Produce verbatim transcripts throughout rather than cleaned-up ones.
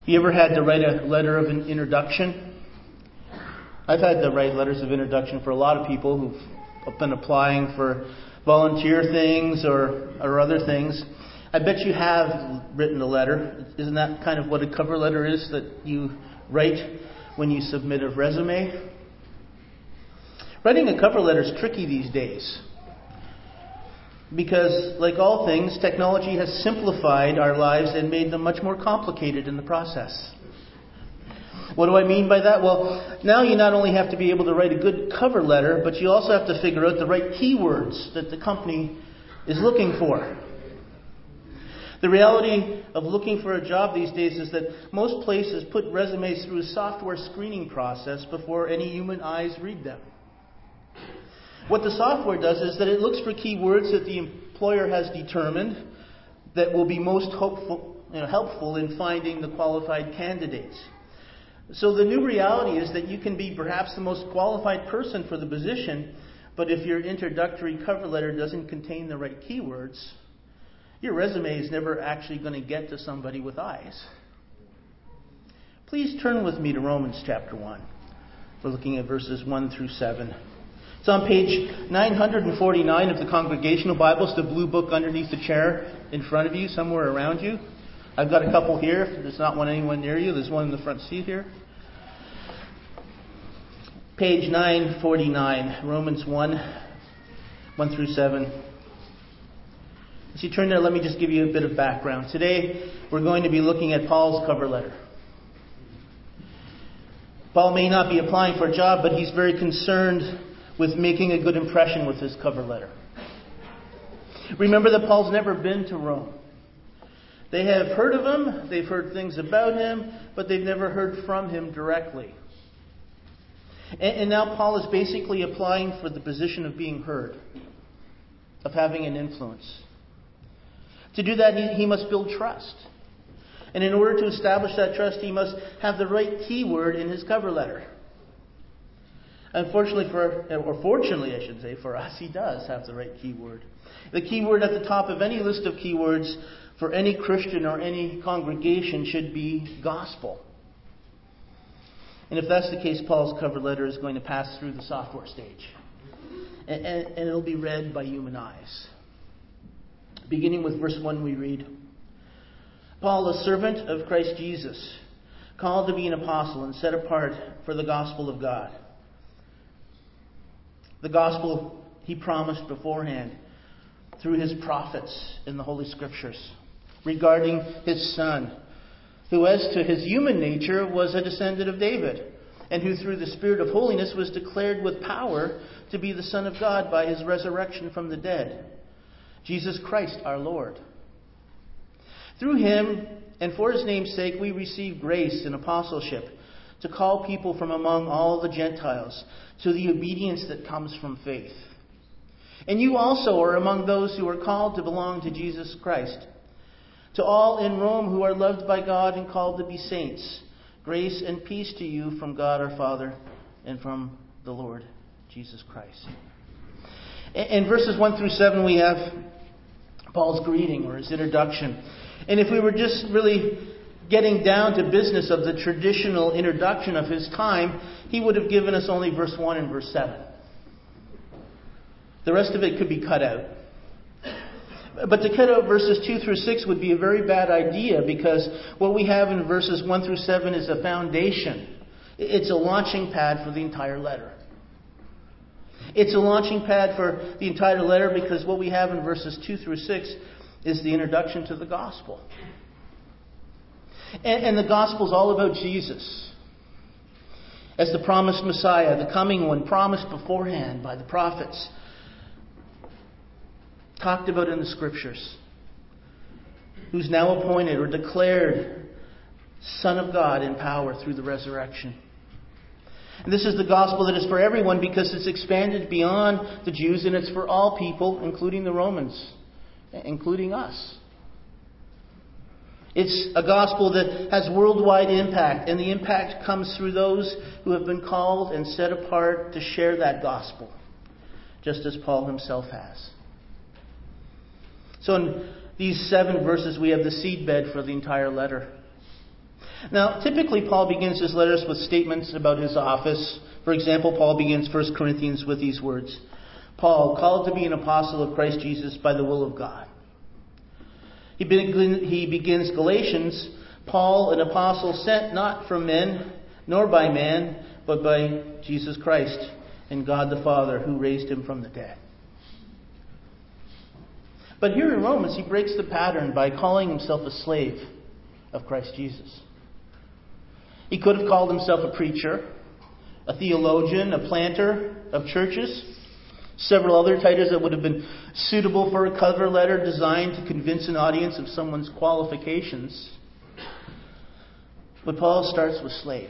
You ever had to write a letter of an introduction? I've had to write letters of introduction for a lot of people who've been applying for volunteer things or, or other things. I bet you have written a letter. Isn't that kind of what a cover letter is that you write when you submit a resume? Writing a cover letter is tricky these days. Because, like all things, technology has simplified our lives and made them much more complicated in the process. What do I mean by that? Well, now you not only have to be able to write a good cover letter, but you also have to figure out the right keywords that the company is looking for. The reality of looking for a job these days is that most places put resumes through a software screening process before any human eyes read them. What the software does is that it looks for keywords that the employer has determined that will be most hopeful, you know, helpful in finding the qualified candidates. So the new reality is that you can be perhaps the most qualified person for the position, but if your introductory cover letter doesn't contain the right keywords, your resume is never actually going to get to somebody with eyes. Please turn with me to Romans chapter one. We're looking at verses one through seven. It's on page nine forty-nine of the Congregational Bibles, the blue book underneath the chair in front of you, somewhere around you. I've got a couple here. If there's not one anyone near you, there's one in the front seat here. Page nine forty-nine, Romans one, one through seven. As you turn there, let me just give you a bit of background. Today, we're going to be looking at Paul's cover letter. Paul may not be applying for a job, but he's very concerned with making a good impression with his cover letter. Remember that Paul's never been to Rome. They have heard of him, they've heard things about him, but they've never heard from him directly. And, and now Paul is basically applying for the position of being heard, of having an influence. To do that, he, he must build trust. And in order to establish that trust, he must have the right keyword in his cover letter. Unfortunately for, or fortunately I should say, for us, he does have the right keyword. The keyword at the top of any list of keywords for any Christian or any congregation should be gospel. And if that's the case, Paul's cover letter is going to pass through the software stage. And, and, and it'll be read by human eyes. Beginning with verse one, we read, Paul, a servant of Christ Jesus, called to be an apostle and set apart for the gospel of God. The gospel he promised beforehand through his prophets in the Holy Scriptures regarding his Son, who as to his human nature was a descendant of David, and who through the Spirit of holiness was declared with power to be the Son of God by his resurrection from the dead, Jesus Christ our Lord. Through him and for his name's sake we receive grace and apostleship to call people from among all the Gentiles to the obedience that comes from faith. And you also are among those who are called to belong to Jesus Christ. To all in Rome who are loved by God and called to be saints, grace and peace to you from God our Father and from the Lord Jesus Christ. In verses one through seven we have Paul's greeting or his introduction. And if we were just really getting down to business of the traditional introduction of his time, he would have given us only verse one and verse seven. The rest of it could be cut out. But to cut out verses two through six would be a very bad idea, because what we have in verses one through seven is a foundation. It's a launching pad for the entire letter. It's a launching pad for the entire letter because what we have in verses two through six is the introduction to the gospel. And, and the gospel is all about Jesus as the promised Messiah, the coming one, promised beforehand by the prophets, talked about in the Scriptures, who's now appointed or declared Son of God in power through the resurrection. And this is the gospel that is for everyone because it's expanded beyond the Jews and it's for all people, including the Romans, including us. It's a gospel that has worldwide impact, and the impact comes through those who have been called and set apart to share that gospel, just as Paul himself has. So in these seven verses, we have the seedbed for the entire letter. Now, typically Paul begins his letters with statements about his office. For example, Paul begins First Corinthians with these words: Paul, called to be an apostle of Christ Jesus by the will of God. He, begin, he begins Galatians, Paul, an apostle sent not from men, nor by man, but by Jesus Christ and God the Father, who raised him from the dead. But here in Romans, he breaks the pattern by calling himself a slave of Christ Jesus. He could have called himself a preacher, a theologian, a planter of churches, several other titles that would have been suitable for a cover letter designed to convince an audience of someone's qualifications. But Paul starts with slave.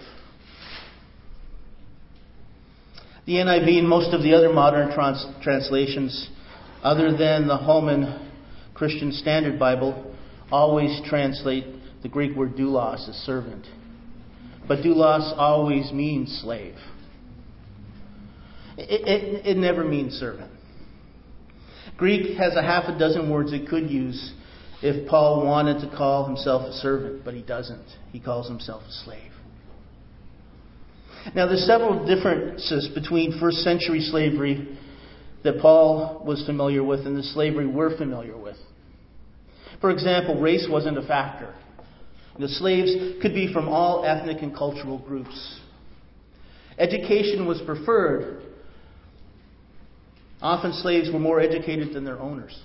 The N I V and most of the other modern trans- translations, other than the Holman Christian Standard Bible, always translate the Greek word doulos as servant. But doulos always means slave. It, it, it never means servant. Greek has a half a dozen words it could use if Paul wanted to call himself a servant, but he doesn't. He calls himself a slave. Now, there's several differences between first century slavery that Paul was familiar with and the slavery we're familiar with. For example, race wasn't a factor. The slaves could be from all ethnic and cultural groups. Education was preferred. Often slaves were more educated than their owners.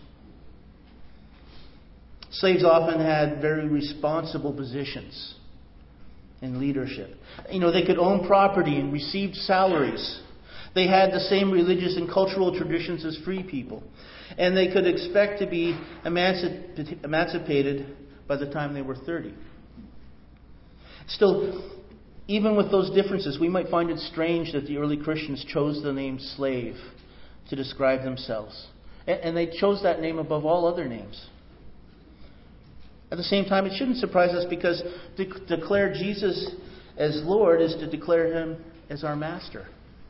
Slaves often had very responsible positions in leadership. You know, they could own property and received salaries. They had the same religious and cultural traditions as free people. And they could expect to be emancip- emancipated by the time they were thirty. Still, even with those differences, we might find it strange that the early Christians chose the name slave to describe themselves. And they chose that name above all other names. At the same time, it shouldn't surprise us because to declare Jesus as Lord is to declare him as our master.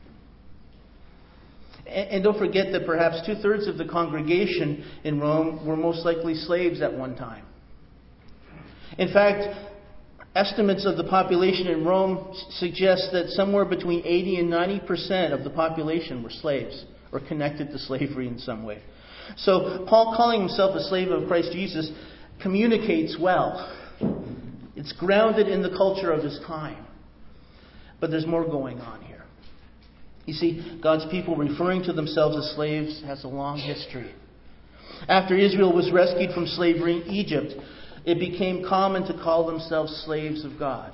And don't forget that perhaps two-thirds of the congregation in Rome were most likely slaves at one time. In fact, estimates of the population in Rome suggest that somewhere between eighty and ninety percent of the population were slaves or connected to slavery in some way. So Paul calling himself a slave of Christ Jesus communicates well. It's grounded in the culture of his time. But there's more going on here. You see, God's people referring to themselves as slaves has a long history. After Israel was rescued from slavery in Egypt, it became common to call themselves slaves of God.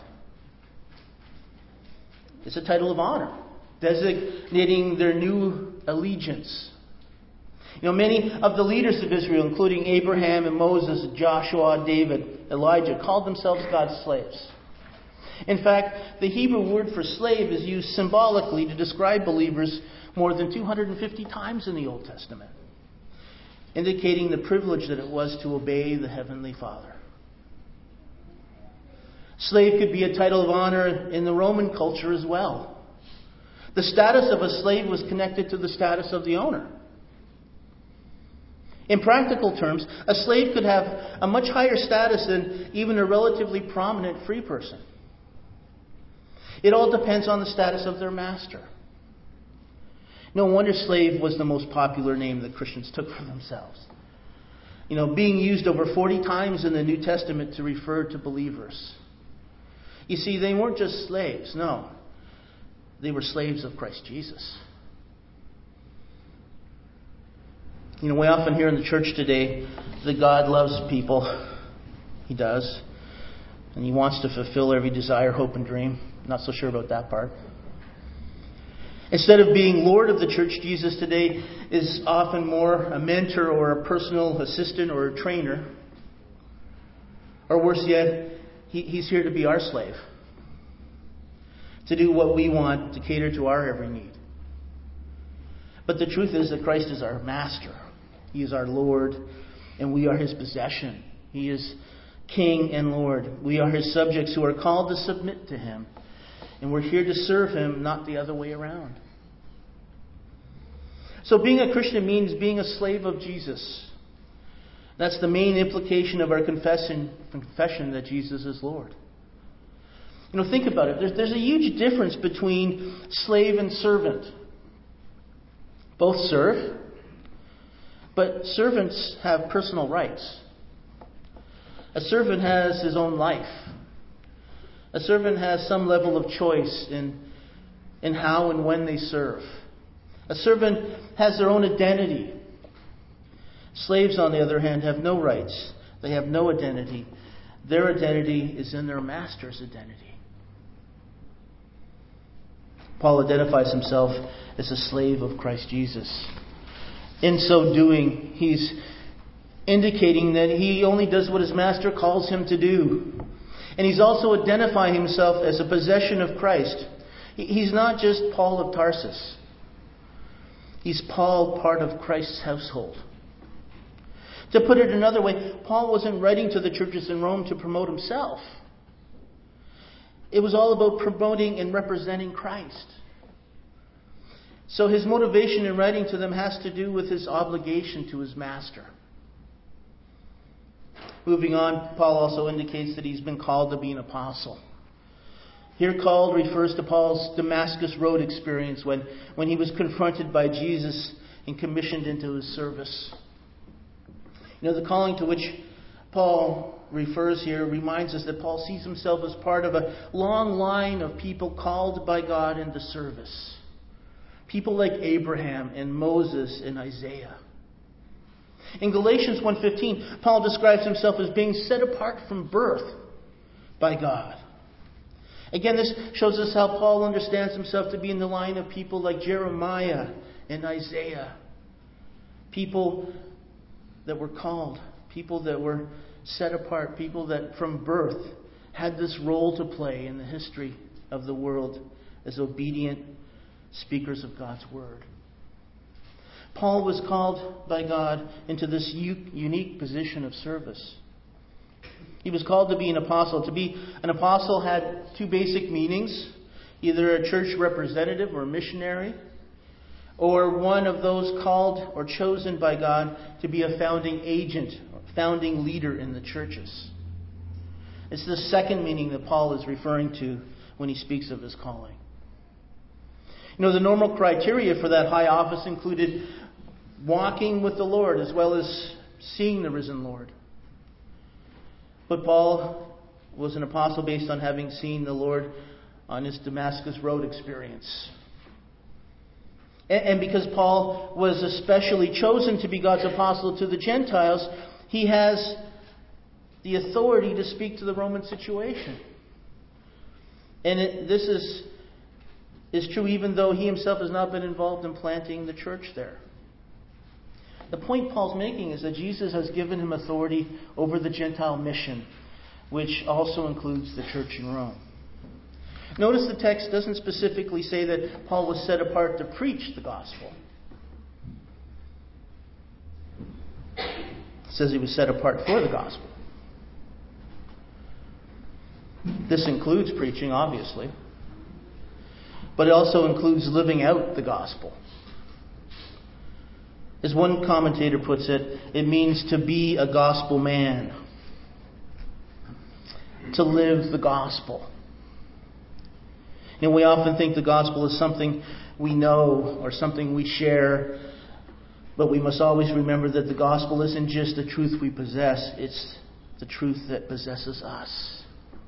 It's a title of honor, designating their new allegiance. You know, many of the leaders of Israel, including Abraham and Moses, Joshua, David, Elijah, called themselves God's slaves. In fact, the Hebrew word for slave is used symbolically to describe believers more than two hundred fifty times in the Old Testament, indicating the privilege that it was to obey the Heavenly Father. Slave could be a title of honor in the Roman culture as well. The status of a slave was connected to the status of the owner. In practical terms, a slave could have a much higher status than even a relatively prominent free person. It all depends on the status of their master. No wonder slave was the most popular name that Christians took for themselves. You know, being used over forty times in the New Testament to refer to believers. You see, they weren't just slaves, no. They were slaves of Christ Jesus. You know, we often hear in the church today that God loves people. He does. And He wants to fulfill every desire, hope, and dream. Not so sure about that part. Instead of being Lord of the church, Jesus today is often more a mentor or a personal assistant or a trainer. Or worse yet, he, He's here to be our slave. To do what we want, to cater to our every need. But the truth is that Christ is our master. He is our Lord, and we are His possession. He is King and Lord. We are His subjects who are called to submit to Him. And we're here to serve Him, not the other way around. So being a Christian means being a slave of Jesus. That's the main implication of our confession, confession that Jesus is Lord. You know, think about it. There's, there's a huge difference between slave and servant. Both serve, but servants have personal rights. A servant has his own life. A servant has some level of choice in, in how and when they serve. A servant has their own identity. Slaves, on the other hand, have no rights. They have no identity. Their identity is in their master's identity. Paul identifies himself as a slave of Christ Jesus. In so doing, he's indicating that he only does what his master calls him to do. And he's also identifying himself as a possession of Christ. He's not just Paul of Tarsus. He's Paul, part of Christ's household. To put it another way, Paul wasn't writing to the churches in Rome to promote himself. It was all about promoting and representing Christ. So his motivation in writing to them has to do with his obligation to his master. Moving on, Paul also indicates that he's been called to be an apostle. Here, called refers to Paul's Damascus Road experience when, when he was confronted by Jesus and commissioned into his service. You know, the calling to which Paul refers here reminds us that Paul sees himself as part of a long line of people called by God into service. People like Abraham and Moses and Isaiah. In Galatians one fifteen, Paul describes himself as being set apart from birth by God. Again, this shows us how Paul understands himself to be in the line of people like Jeremiah and Isaiah. People that were called, people that were set apart, people that from birth had this role to play in the history of the world as obedient speakers of God's Word. Paul was called by God into this unique position of service. He was called to be an apostle. To be an apostle had two basic meanings: either a church representative or a missionary, or one of those called or chosen by God to be a founding agent or founding leader in the churches. It's the second meaning that Paul is referring to when he speaks of his calling. You know, the normal criteria for that high office included walking with the Lord as well as seeing the risen Lord. But Paul was an apostle based on having seen the Lord on his Damascus Road experience. And because Paul was especially chosen to be God's apostle to the Gentiles, he has the authority to speak to the Roman situation. And it, this is, is true even though he himself has not been involved in planting the church there. The point Paul's making is that Jesus has given him authority over the Gentile mission, which also includes the church in Rome. Notice the text doesn't specifically say that Paul was set apart to preach the gospel. It says he was set apart for the gospel. This includes preaching, obviously. But it also includes living out the gospel. As one commentator puts it, it means to be a gospel man. To live the gospel. You know, we often think the gospel is something we know or something we share, but we must always remember that the gospel isn't just the truth we possess, it's the truth that possesses us.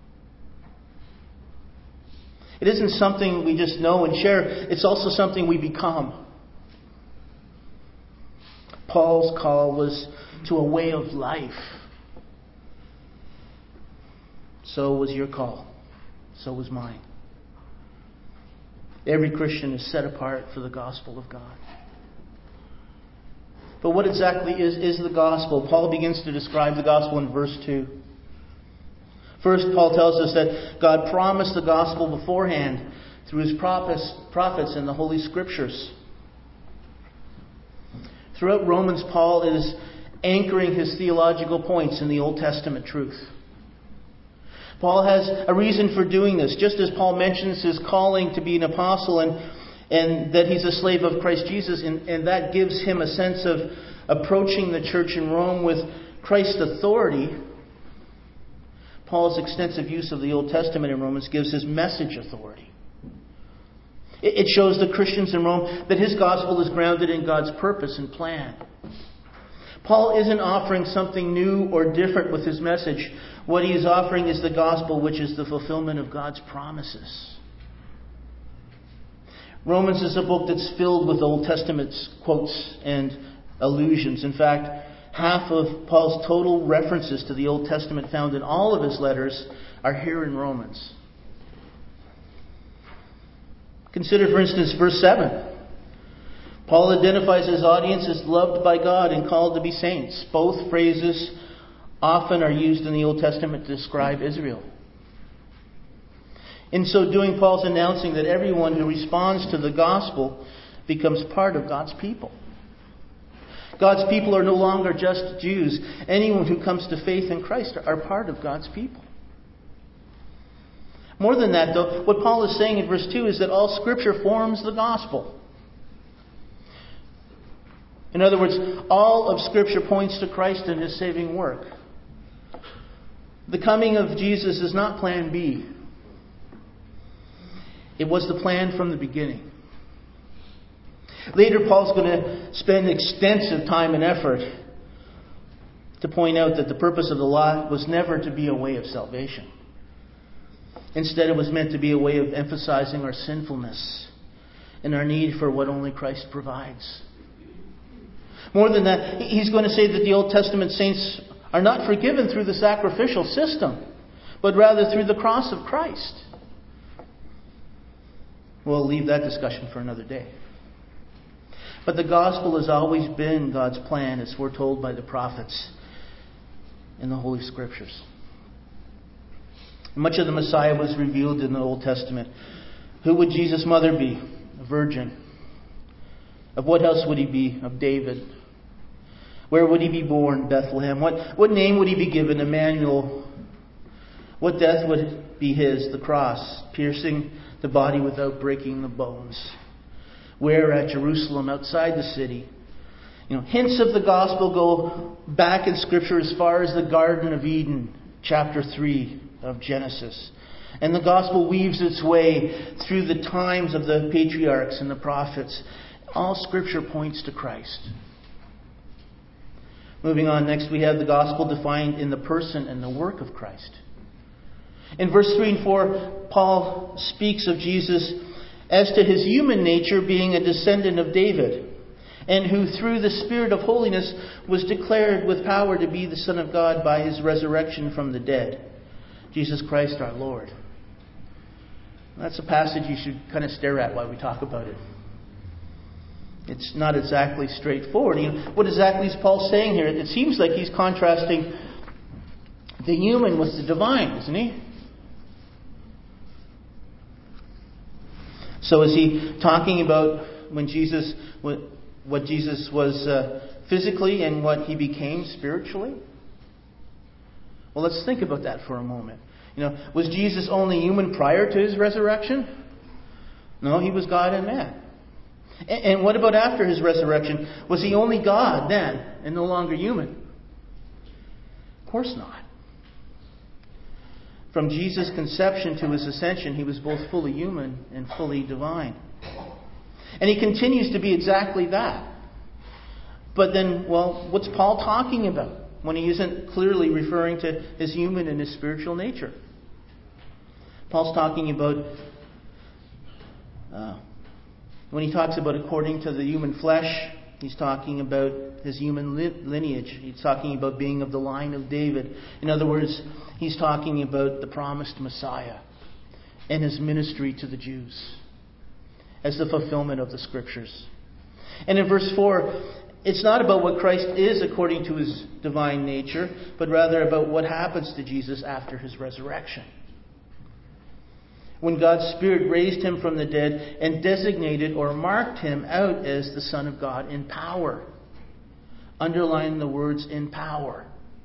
It isn't something we just know and share, it's also something we become. Paul's call was to a way of life. So was your call. So was mine. Every Christian is set apart for the gospel of God. But what exactly is, is the gospel? Paul begins to describe the gospel in verse two. First, Paul tells us that God promised the gospel beforehand through his prophets, prophets in the Holy Scriptures. Throughout Romans, Paul is anchoring his theological points in the Old Testament truth. Paul has a reason for doing this. Just as Paul mentions his calling to be an apostle and, and that he's a slave of Christ Jesus, and, and that gives him a sense of approaching the church in Rome with Christ's authority, Paul's extensive use of the Old Testament in Romans gives his message authority. It shows the Christians in Rome that his gospel is grounded in God's purpose and plan. Paul isn't offering something new or different with his message. What he is offering is the gospel, which is the fulfillment of God's promises. Romans is a book that's filled with Old Testament quotes and allusions. In fact, half of Paul's total references to the Old Testament found in all of his letters are here in Romans. Consider, for instance, verse seven. Paul identifies his audience as loved by God and called to be saints. Both phrases often are used in the Old Testament to describe Israel. In so doing, Paul's announcing that everyone who responds to the gospel becomes part of God's people. God's people are no longer just Jews. Anyone who comes to faith in Christ are part of God's people. More than that, though, what Paul is saying in verse two is that all Scripture forms the gospel. In other words, all of Scripture points to Christ and His saving work. The coming of Jesus is not plan B. It was the plan from the beginning. Later, Paul's going to spend extensive time and effort to point out that the purpose of the law was never to be a way of salvation. Instead, it was meant to be a way of emphasizing our sinfulness and our need for what only Christ provides. More than that, he's going to say that the Old Testament saints are not forgiven through the sacrificial system, but rather through the cross of Christ. We'll leave that discussion for another day. But the gospel has always been God's plan, as foretold by the prophets in the Holy Scriptures. Much of the Messiah was revealed in the Old Testament. Who would Jesus' mother be? A virgin. Of what house would he be? Of David. Where would he be born? Bethlehem. What, what name would he be given? Emmanuel. What death would be his? The cross, piercing the body without breaking the bones. Where? At Jerusalem, outside the city. You know, hints of the gospel go back in Scripture as far as the Garden of Eden, chapter three of Genesis. And the gospel weaves its way through the times of the patriarchs and the prophets. All Scripture points to Christ. Moving on, next we have the gospel defined in the person and the work of Christ. In verse three and four, Paul speaks of Jesus as to his human nature being a descendant of David, and who through the Spirit of holiness was declared with power to be the Son of God by his resurrection from the dead. Jesus Christ our Lord. That's a passage you should kind of stare at while we talk about it. It's not exactly straightforward. You know, what exactly is Paul saying here? It seems like he's contrasting the human with the divine, isn't he? So is he talking about when Jesus, what Jesus was uh, physically and what he became spiritually? Well, let's think about that for a moment. You know, was Jesus only human prior to his resurrection? No, he was God and man. And, and what about after his resurrection? Was he only God then and no longer human? Of course not. From Jesus' conception to his ascension, he was both fully human and fully divine. And he continues to be exactly that. But then, well, what's Paul talking about when he isn't clearly referring to his human and his spiritual nature? Paul's talking about, uh, when he talks about according to the human flesh, he's talking about his human lineage. He's talking about being of the line of David. In other words, he's talking about the promised Messiah and his ministry to the Jews as the fulfillment of the Scriptures. And in verse four, it's not about what Christ is according to his divine nature, but rather about what happens to Jesus after his resurrection. When God's Spirit raised him from the dead and designated or marked him out as the Son of God in power. Underline the words in power.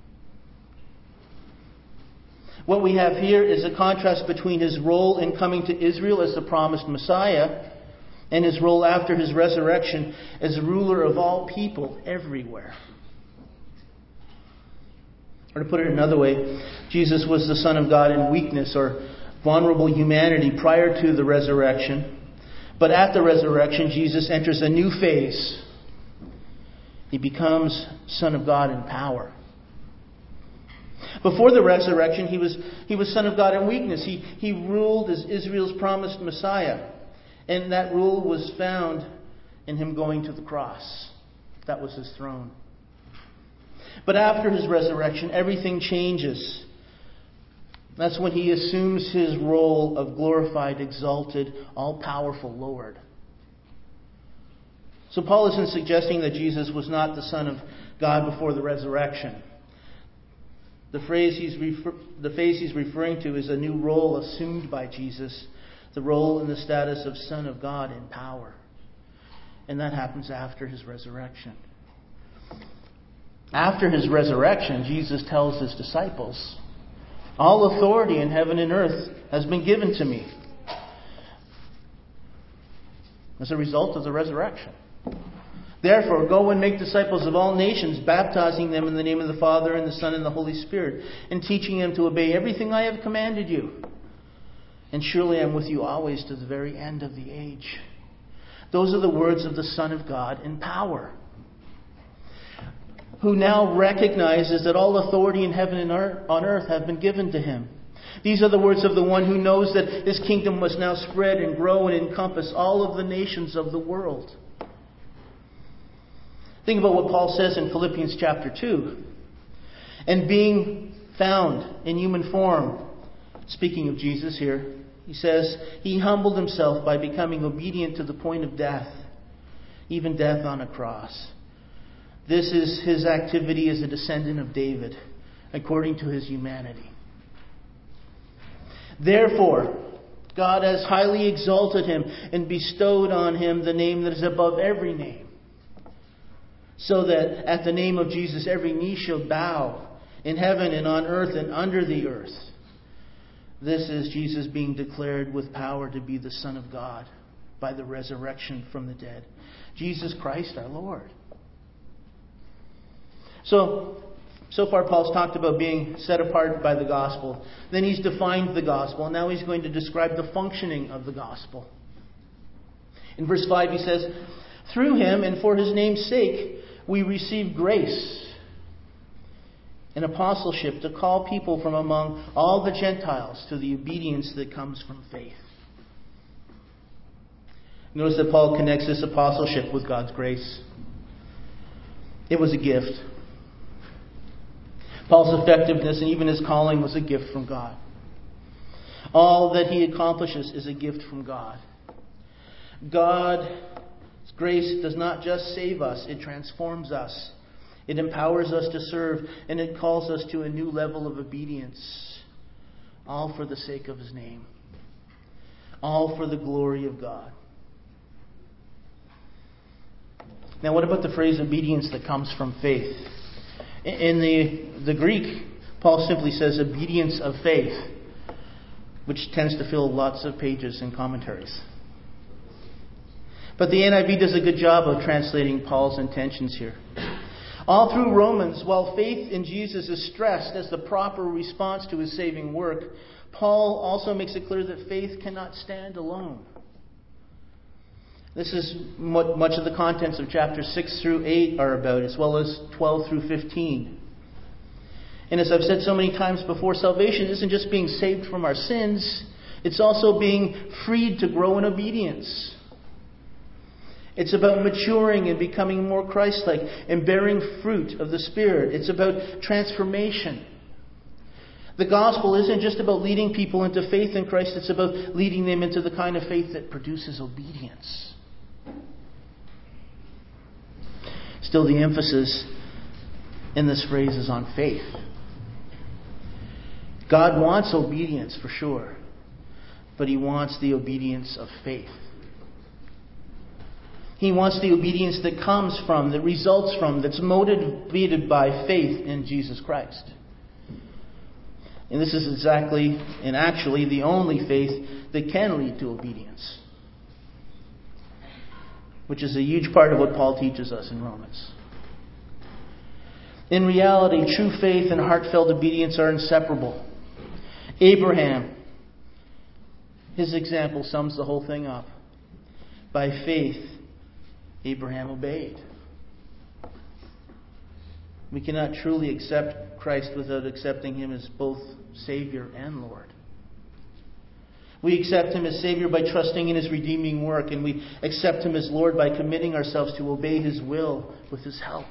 What we have here is a contrast between his role in coming to Israel as the promised Messiah and his role after his resurrection as ruler of all people everywhere. Or to put it another way, Jesus was the Son of God in weakness or vulnerable humanity prior to the resurrection. But at the resurrection, Jesus enters a new phase. He becomes Son of God in power. Before the resurrection, he was he was Son of God in weakness. He, he ruled as Israel's promised Messiah. And that rule was found in him going to the cross. That was his throne. But after his resurrection, everything changes. That's when he assumes his role of glorified, exalted, all-powerful Lord. So Paul isn't suggesting that Jesus was not the Son of God before the resurrection. The phrase he's refer- the phase he's referring to is a new role assumed by Jesus, the role in the status of Son of God in power. And that happens after his resurrection. After his resurrection, Jesus tells his disciples, "All authority in heaven and earth has been given to me." As a result of the resurrection. "Therefore, go and make disciples of all nations, baptizing them in the name of the Father and the Son and the Holy Spirit, and teaching them to obey everything I have commanded you. And surely I am with you always to the very end of the age." Those are the words of the Son of God in power, who now recognizes that all authority in heaven and on earth have been given to him. These are the words of the one who knows that his kingdom must now spread and grow and encompass all of the nations of the world. Think about what Paul says in Philippians chapter two. "And being found in human form," speaking of Jesus here, he says, "he humbled himself by becoming obedient to the point of death, even death on a cross." This is his activity as a descendant of David, according to his humanity. "Therefore, God has highly exalted him and bestowed on him the name that is above every name, so that at the name of Jesus every knee shall bow, in heaven and on earth and under the earth." This is Jesus being declared with power to be the Son of God by the resurrection from the dead. Jesus Christ our Lord. So, so far Paul's talked about being set apart by the gospel. Then he's defined the gospel. And now he's going to describe the functioning of the gospel. In verse five he says, "Through him and for his name's sake we receive grace and apostleship to call people from among all the Gentiles to the obedience that comes from faith." Notice that Paul connects this apostleship with God's grace. It was a gift. Paul's effectiveness and even his calling was a gift from God. All that he accomplishes is a gift from God. God's grace does not just save us, it transforms us. It empowers us to serve, and it calls us to a new level of obedience. All for the sake of his name. All for the glory of God. Now, what about the phrase obedience that comes from faith? In the, the Greek, Paul simply says obedience of faith, which tends to fill lots of pages in commentaries. But the N I V does a good job of translating Paul's intentions here. All through Romans, while faith in Jesus is stressed as the proper response to his saving work, Paul also makes it clear that faith cannot stand alone. This is what much of the contents of chapters six through eight are about, as well as twelve through fifteen. And as I've said so many times before, salvation isn't just being saved from our sins, it's also being freed to grow in obedience. It's about maturing and becoming more Christ-like and bearing fruit of the Spirit. It's about transformation. The gospel isn't just about leading people into faith in Christ, it's about leading them into the kind of faith that produces obedience. Still, the emphasis in this phrase is on faith. God wants obedience for sure, but he wants the obedience of faith. He wants the obedience that comes from, that results from, that's motivated by faith in Jesus Christ. And this is exactly and actually the only faith that can lead to obedience, which is a huge part of what Paul teaches us in Romans. In reality, true faith and heartfelt obedience are inseparable. Abraham, his example sums the whole thing up. By faith, Abraham obeyed. We cannot truly accept Christ without accepting Him as both Savior and Lord. We accept Him as Savior by trusting in His redeeming work, and we accept Him as Lord by committing ourselves to obey His will with His help.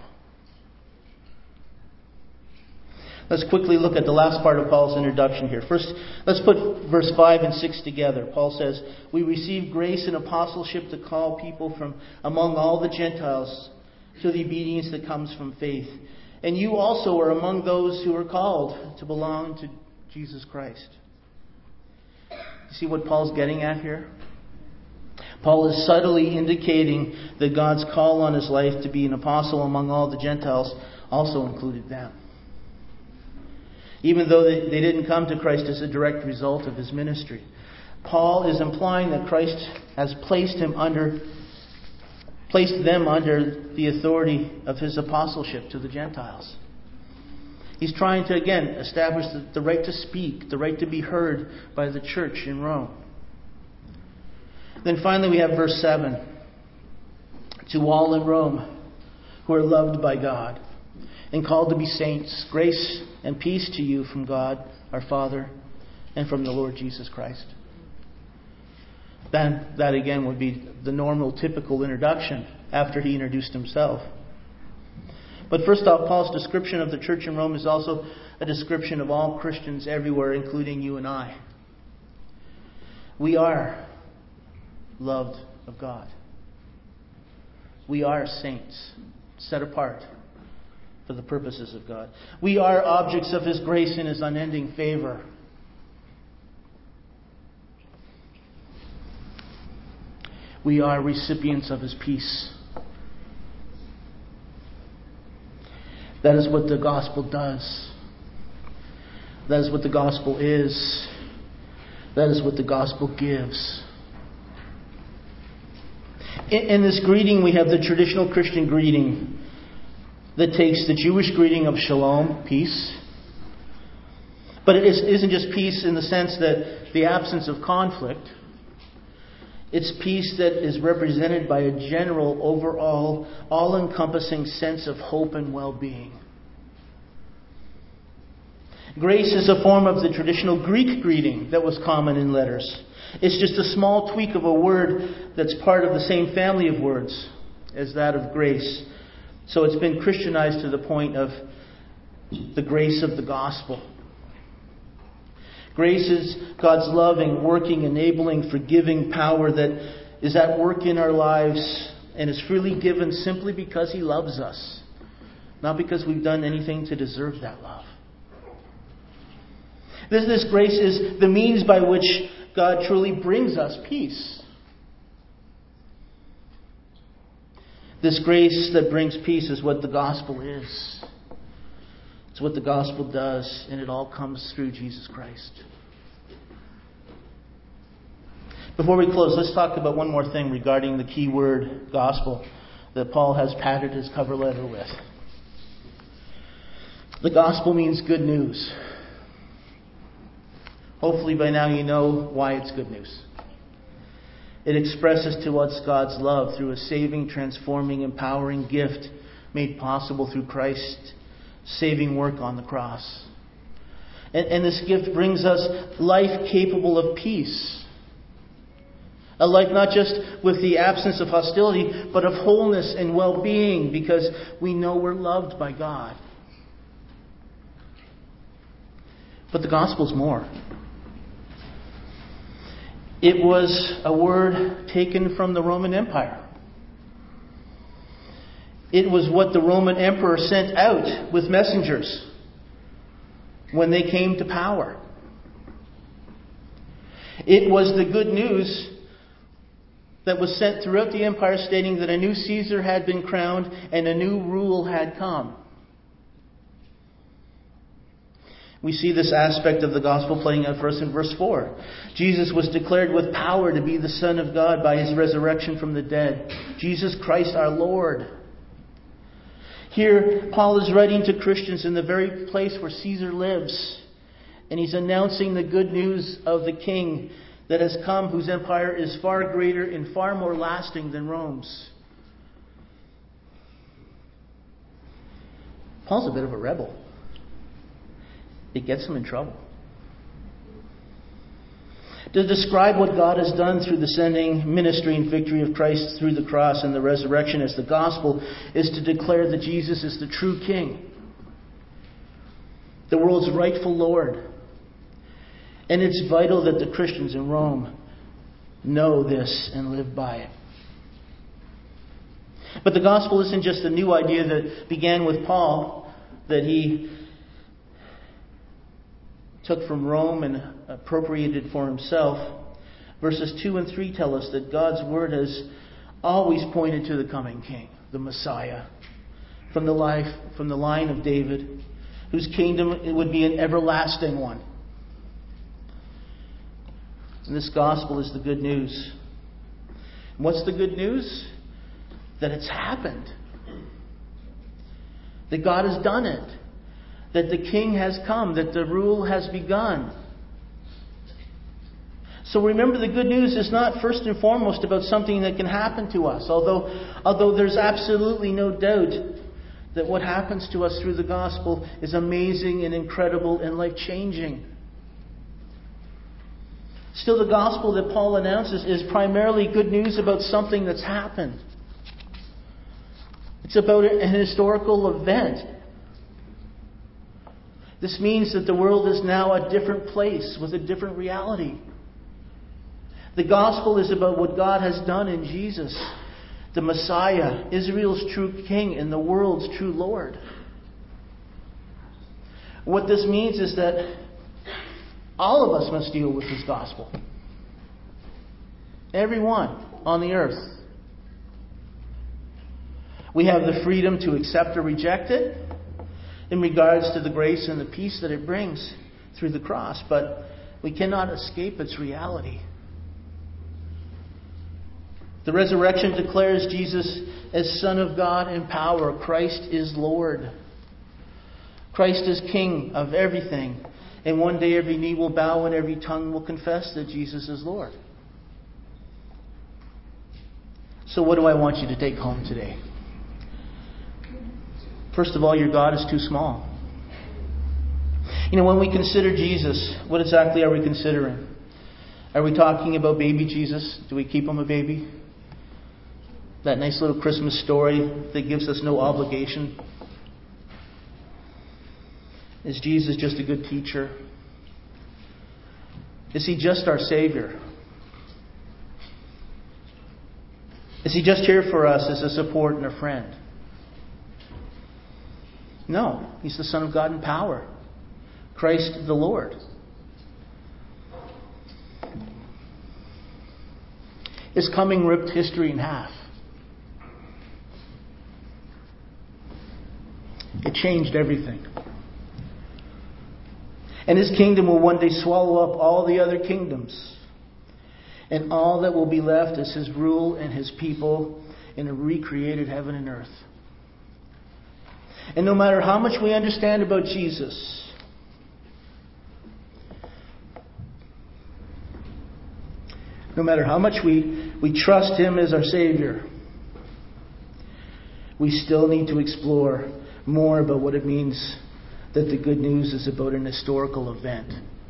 Let's quickly look at the last part of Paul's introduction here. First, let's put verse five and six together. Paul says, "We receive grace and apostleship to call people from among all the Gentiles to the obedience that comes from faith. And you also are among those who are called to belong to Jesus Christ." You see what Paul's getting at here? Paul is subtly indicating that God's call on his life to be an apostle among all the Gentiles also included them. Even though they, they didn't come to Christ as a direct result of his ministry. Paul is implying that Christ has placed him under, placed them under the authority of his apostleship to the Gentiles. He's trying to, again, establish the, the right to speak, the right to be heard by the church in Rome. Then finally we have verse seven. "To all in Rome who are loved by God and called to be saints, grace and peace to you from God our Father and from the Lord Jesus Christ." Then that again would be the normal, typical introduction after he introduced himself. But first off, Paul's description of the church in Rome is also a description of all Christians everywhere, including you and I. We are loved of God. We are saints, set apart for the purposes of God. We are objects of His grace and His unending favor. We are recipients of His peace. That is what the gospel does. That is what the gospel is. That is what the gospel gives. In, in this greeting, we have the traditional Christian greeting that takes the Jewish greeting of shalom, peace. But it is, isn't just peace in the sense that the absence of conflict. It's peace that is represented by a general, overall, all-encompassing sense of hope and well-being. Grace is a form of the traditional Greek greeting that was common in letters. It's just a small tweak of a word that's part of the same family of words as that of grace. So it's been Christianized to the point of the grace of the gospel. Grace is God's loving, working, enabling, forgiving power that is at work in our lives and is freely given simply because He loves us, not because we've done anything to deserve that love. This, this grace is the means by which God truly brings us peace. This grace that brings peace is what the gospel is. It's what the gospel does, and it all comes through Jesus Christ. Before we close, let's talk about one more thing regarding the key word gospel that Paul has padded his cover letter with. The gospel means good news. Hopefully by now you know why it's good news. It expresses to us God's love through a saving, transforming, empowering gift made possible through Christ's saving work on the cross. And, and this gift brings us life capable of peace. A life not just with the absence of hostility, but of wholeness and well-being because we know we're loved by God. But the gospel's more. It was a word taken from the Roman Empire. It was what the Roman emperor sent out with messengers when they came to power. It was the good news that was sent throughout the empire stating that a new Caesar had been crowned and a new rule had come. We see this aspect of the gospel playing out for us in verse four. Jesus was declared with power to be the Son of God by His resurrection from the dead. Jesus Christ our Lord. Here, Paul is writing to Christians in the very place where Caesar lives. And he's announcing the good news of the King that has come, whose empire is far greater and far more lasting than Rome's. Paul's a bit of a rebel. It gets him in trouble. To describe what God has done through the sending, ministry, and victory of Christ through the cross and the resurrection as the gospel is to declare that Jesus is the true King, the world's rightful Lord. And it's vital that the Christians in Rome know this and live by it. But the gospel isn't just a new idea that began with Paul, that he took from Rome and appropriated for himself. Verses two and three tell us that God's word has always pointed to the coming King, the Messiah, from the life, from the line of David, whose kingdom would be an everlasting one. And this gospel is the good news. And what's the good news? That it's happened. That God has done it. That the King has come. That the rule has begun. So remember, the good news is not first and foremost about something that can happen to us. Although, although there's absolutely no doubt that what happens to us through the gospel is amazing and incredible and life-changing. Still, the gospel that Paul announces is primarily good news about something that's happened. It's about an historical event. This means that the world is now a different place with a different reality. The gospel is about what God has done in Jesus, the Messiah, Israel's true King and the world's true Lord. What this means is that all of us must deal with this gospel. Everyone on the earth. We have the freedom to accept or reject it in regards to the grace and the peace that it brings through the cross, but we cannot escape its reality. The resurrection declares Jesus as Son of God in power. Christ is Lord. Christ is King of everything. And one day every knee will bow and every tongue will confess that Jesus is Lord. So what do I want you to take home today? First of all, your God is too small. You know, when we consider Jesus, what exactly are we considering? Are we talking about baby Jesus? Do we keep him a baby? That nice little Christmas story that gives us no obligation? Is Jesus just a good teacher? Is he just our Savior? Is he just here for us as a support and a friend? No, he's the Son of God in power. Christ the Lord. His coming ripped history in half. It changed everything. And his kingdom will one day swallow up all the other kingdoms. And all that will be left is his rule and his people in a recreated heaven and earth. And no matter how much we understand about Jesus, no matter how much we, we trust him as our Savior, we still need to explore more about what it means that the good news is about an historical event.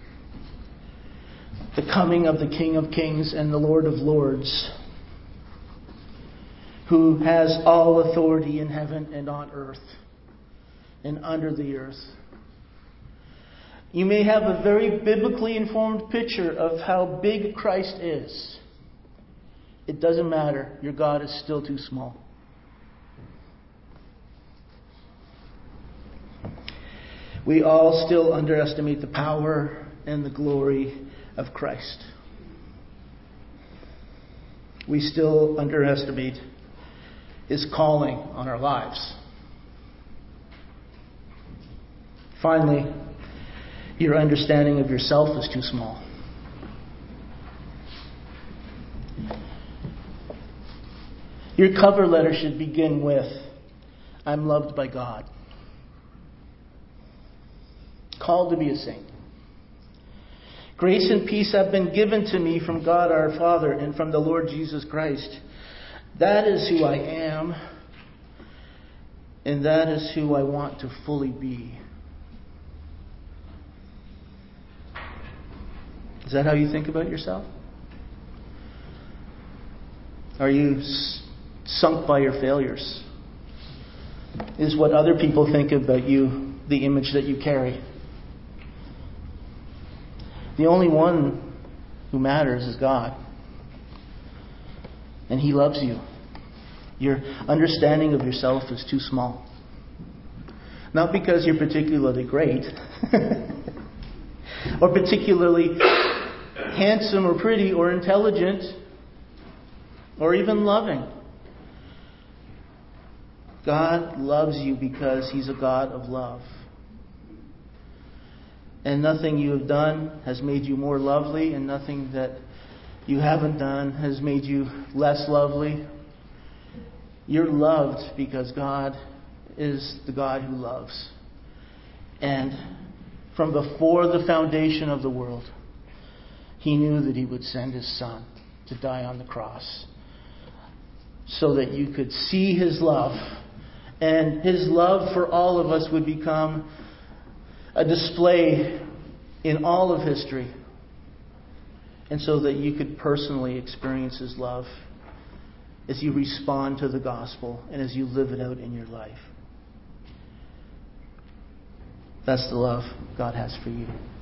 The coming of the King of Kings and the Lord of Lords, who has all authority in heaven and on earth and under the earth. You may have a very biblically informed picture of how big Christ is. It doesn't matter. Your God is still too small. We all still underestimate the power and the glory of Christ. We still underestimate his calling on our lives. Finally, your understanding of yourself is too small. Your cover letter should begin with, I'm loved by God. Called to be a saint. Grace and peace have been given to me from God our Father and from the Lord Jesus Christ. That is who I am, and that is who I want to fully be. Is that how you think about yourself? Are you sunk by your failures? Is what other people think about you the image that you carry? The only one who matters is God. And He loves you. Your understanding of yourself is too small. Not because you're particularly great or particularly handsome or pretty or intelligent or even loving. God loves you because He's a God of love. And nothing you have done has made you more lovely, and nothing that you haven't done has made you less lovely. You're loved because God is the God who loves. And from before the foundation of the world, He knew that He would send His Son to die on the cross so that you could see His love. And His love for all of us would become a display in all of history. And so that you could personally experience His love as you respond to the gospel and as you live it out in your life. That's the love God has for you.